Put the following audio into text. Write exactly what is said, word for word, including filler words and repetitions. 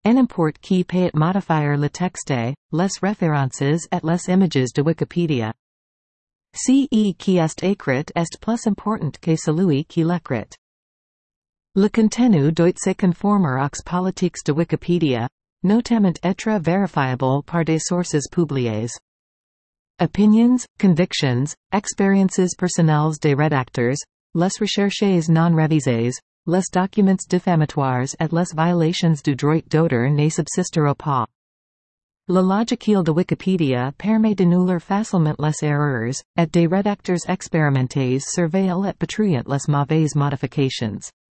En import qui peut modifier le texte, les références et les images de Wikipédia. Ce qui est écrit est plus important que celui qui l'écrit. Le contenu doit se conformer aux politiques de Wikipédia, notamment être verifiable par des sources publiées. Opinions, convictions, expériences personnelles des rédacteurs, les recherches non révisées, les documents diffamatoires et les violations du droit d'auteur ne subsisteront pas. Le logiciel de Wikipédia permet d'annuler facilement les erreurs, et des rédacteurs expérimentés surveillent et patrouillent les mauvaises modifications.